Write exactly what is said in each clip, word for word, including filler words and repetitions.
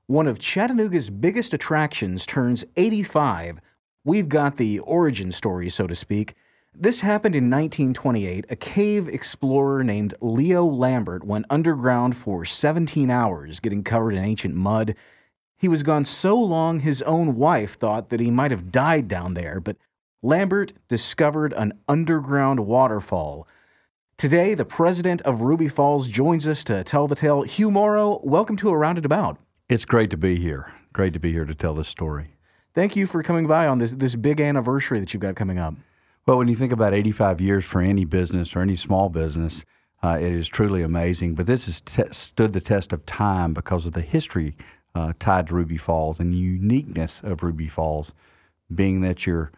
One of Chattanooga's biggest attractions turns eighty-five. We've got the origin story, so to speak. This happened in nineteen twenty-eight. A cave explorer named Leo Lambert went underground for seventeen hours, getting covered in ancient mud. He was gone so long his own wife thought that he might have died down there, but Lambert discovered an underground waterfall. Today, the president of Ruby Falls joins us to tell the tale. Hugh Morrow, welcome to Around and About. It's great to be here. Great to be here to tell this story. Thank you for coming by on this, this big anniversary that you've got coming up. Well, when you think about eighty-five years for any business or any small business, uh, it is truly amazing. But this has t- stood the test of time because of the history uh, tied to Ruby Falls and the uniqueness of Ruby Falls, being that you're,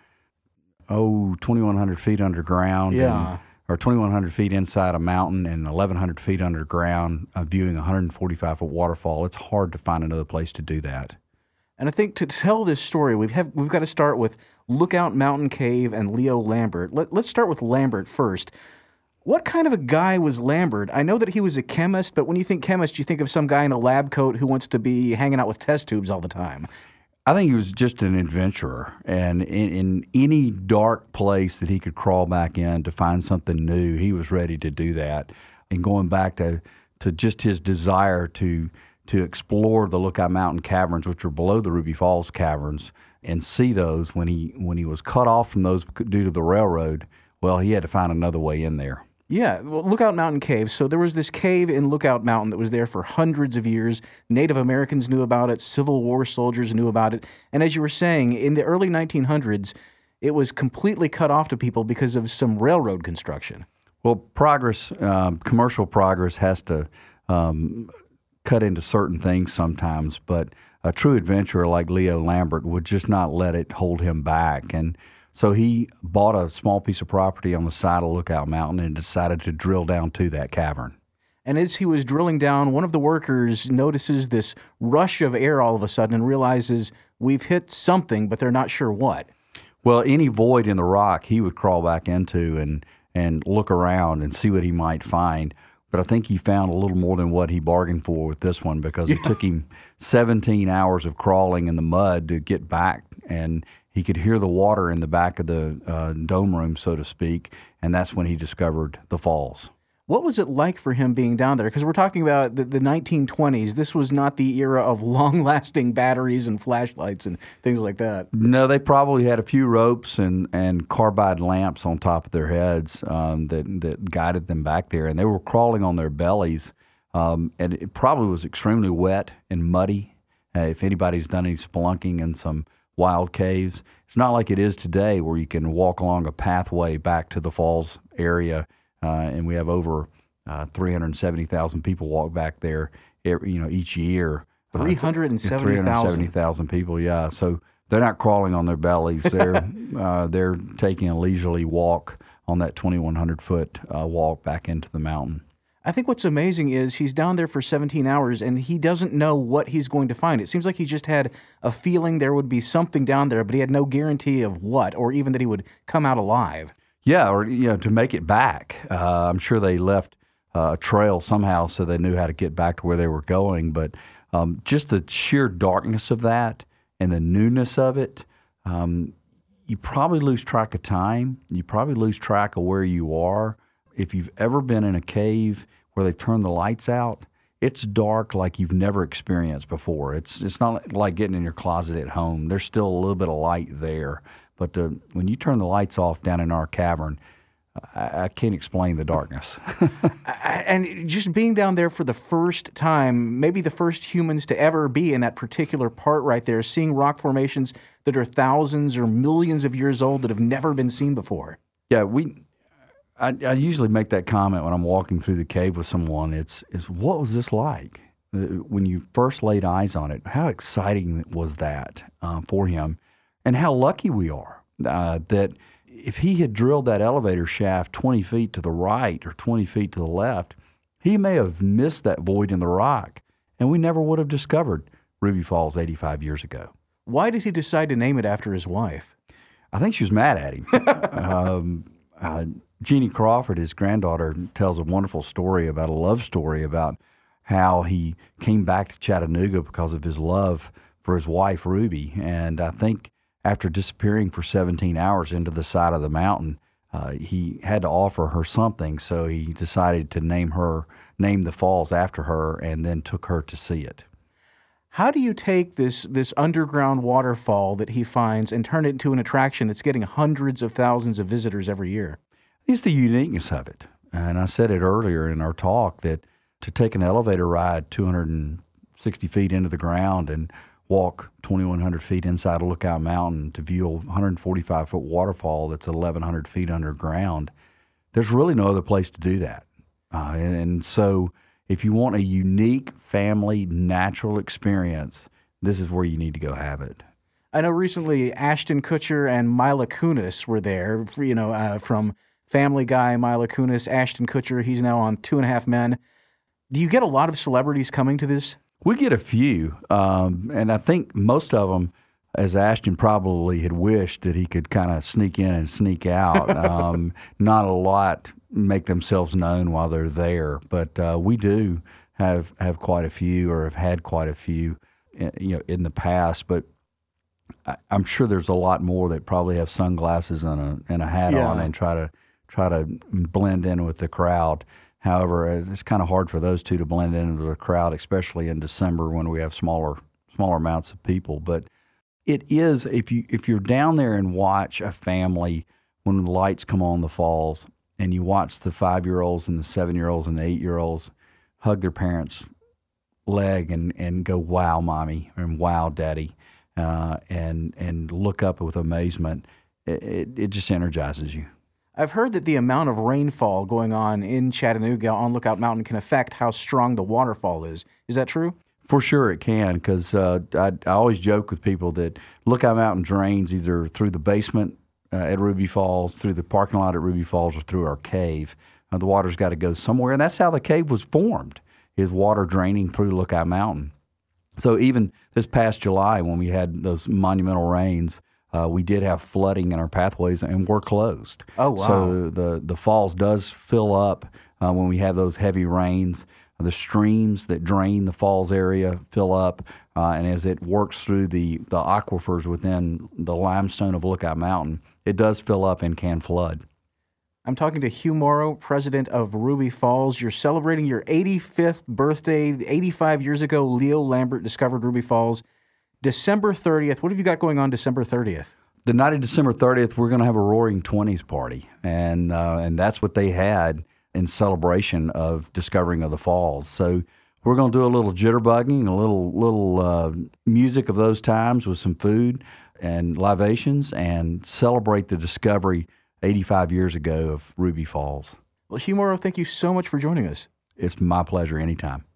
oh, twenty-one hundred feet underground. Yeah. And, or twenty-one hundred feet inside a mountain and eleven hundred feet underground, uh, viewing a one hundred forty-five foot waterfall. It's hard to find another place to do that. And I think to tell this story, we've have, we've got to start with Lookout Mountain Cave and Leo Lambert. Let, let's start with Lambert first. What kind of a guy was Lambert? I know that he was a chemist, but when you think chemist, you think of some guy in a lab coat who wants to be hanging out with test tubes all the time. I think he was just an adventurer, and in, in any dark place that he could crawl back in to find something new, he was ready to do that. And going back to, to just his desire to to explore the Lookout Mountain caverns, which are below the Ruby Falls caverns, and see those when he when he was cut off from those due to the railroad, well, he had to find another way in there. Yeah, well, Lookout Mountain Cave. So there was this cave in Lookout Mountain that was there for hundreds of years. Native Americans knew about it. Civil War soldiers knew about it. And as you were saying, in the early nineteen hundreds, it was completely cut off to people because of some railroad construction. Well, progress, um, commercial progress has to um, cut into certain things sometimes, but a true adventurer like Leo Lambert would just not let it hold him back. And so he bought a small piece of property on the side of Lookout Mountain and decided to drill down to that cavern. And as he was drilling down, one of the workers notices this rush of air all of a sudden and realizes we've hit something, but they're not sure what. Well, any void in the rock he would crawl back into and, and look around and see what he might find. But I think he found a little more than what he bargained for with this one, because it took him seventeen hours of crawling in the mud to get back, and he could hear the water in the back of the uh, dome room, so to speak, and that's when he discovered the falls. What was it like for him being down there? Because we're talking about the, the nineteen twenties. This was not the era of long-lasting batteries and flashlights and things like that. No, they probably had a few ropes and, and carbide lamps on top of their heads um, that, that guided them back there, and they were crawling on their bellies, um, and it probably was extremely wet and muddy. Uh, if anybody's done any spelunking in some wild caves, it's not like it is today where you can walk along a pathway back to the falls area. Uh, and we have over uh, three hundred seventy thousand people walk back there, every, you know, each year. three hundred seventy thousand. three hundred seventy thousand people, yeah. So they're not crawling on their bellies. They're uh, they're taking a leisurely walk on that twenty-one hundred foot uh, walk back into the mountain. I think what's amazing is he's down there for seventeen hours and he doesn't know what he's going to find. It seems like he just had a feeling there would be something down there, but he had no guarantee of what, or even that he would come out alive. Yeah, or you know, to make it back. Uh, I'm sure they left uh, a trail somehow so they knew how to get back to where they were going. But um, just the sheer darkness of that and the newness of it, um, you probably lose track of time. You probably lose track of where you are. If you've ever been in a cave where they've turned the lights out, it's dark like you've never experienced before. It's it's not like getting in your closet at home. There's still a little bit of light there. But the, when you turn the lights off down in our cavern, I, I can't explain the darkness. And just being down there for the first time, maybe the first humans to ever be in that particular part right there, seeing rock formations that are thousands or millions of years old that have never been seen before. Yeah, we. I, I usually make that comment when I'm walking through the cave with someone. It's, it's what was this like when you first laid eyes on it? How exciting was that uh, for him? And how lucky we are uh, that if he had drilled that elevator shaft twenty feet to the right or twenty feet to the left, he may have missed that void in the rock, and we never would have discovered Ruby Falls eighty-five years ago. Why did he decide to name it after his wife? I think she was mad at him. um, uh, Jeannie Crawford, his granddaughter, tells a wonderful story about a love story about how he came back to Chattanooga because of his love for his wife, Ruby. And I think after disappearing for seventeen hours into the side of the mountain, uh, he had to offer her something. So he decided to name her, name the falls after her, and then took her to see it. How do you take this this underground waterfall that he finds and turn it into an attraction that's getting hundreds of thousands of visitors every year? It's the uniqueness of it. And I said it earlier in our talk that to take an elevator ride two hundred sixty feet into the ground and walk twenty-one hundred feet inside a Lookout Mountain to view a one hundred forty-five foot waterfall that's eleven hundred feet underground, there's really no other place to do that. Uh, and, and so if you want a unique family natural experience, this is where you need to go have it. I know recently Ashton Kutcher and Mila Kunis were there, you know, uh, from Family Guy, Mila Kunis, Ashton Kutcher. He's now on Two and a Half Men. Do you get a lot of celebrities coming to this? We get a few, um, and I think most of them, as Ashton probably had wished, that he could kind of sneak in and sneak out. um, not a lot make themselves known while they're there, but uh, we do have have quite a few, or have had quite a few, you know, in the past. But I, I'm sure there's a lot more that probably have sunglasses and a and a hat Yeah. on and try to try to blend in with the crowd. However, it's kind of hard for those two to blend into the crowd, especially in December when we have smaller smaller amounts of people. But it is, if you if you're down there and watch a family when the lights come on the falls, and you watch the five-year-olds and the seven-year-olds and the eight-year-olds hug their parents' leg and, and go, "Wow, Mommy," and "Wow, Daddy," uh, and and look up with amazement, it, it, it just energizes you. I've heard that the amount of rainfall going on in Chattanooga on Lookout Mountain can affect how strong the waterfall is. Is that true? For sure it can, because uh, I, I always joke with people that Lookout Mountain drains either through the basement uh, at Ruby Falls, through the parking lot at Ruby Falls, or through our cave. Uh, the water's got to go somewhere, and that's how the cave was formed, is water draining through Lookout Mountain. So even this past July, when we had those monumental rains, uh, we did have flooding in our pathways, and we're closed. Oh, wow. So the, the falls does fill up uh, when we have those heavy rains. The streams that drain the falls area fill up, uh, and as it works through the, the aquifers within the limestone of Lookout Mountain, it does fill up and can flood. I'm talking to Hugh Morrow, president of Ruby Falls. You're celebrating your eighty-fifth birthday. eighty-five years ago, Leo Lambert discovered Ruby Falls. December thirtieth, what have you got going on December thirtieth? The night of December thirtieth, we're going to have a Roaring Twenties party, and uh, and that's what they had in celebration of discovering of the falls. So we're going to do a little jitterbugging, a little little uh, music of those times with some food and libations, and celebrate the discovery eighty-five years ago of Ruby Falls. Well, Hugh Morrow, thank you so much for joining us. It's my pleasure anytime.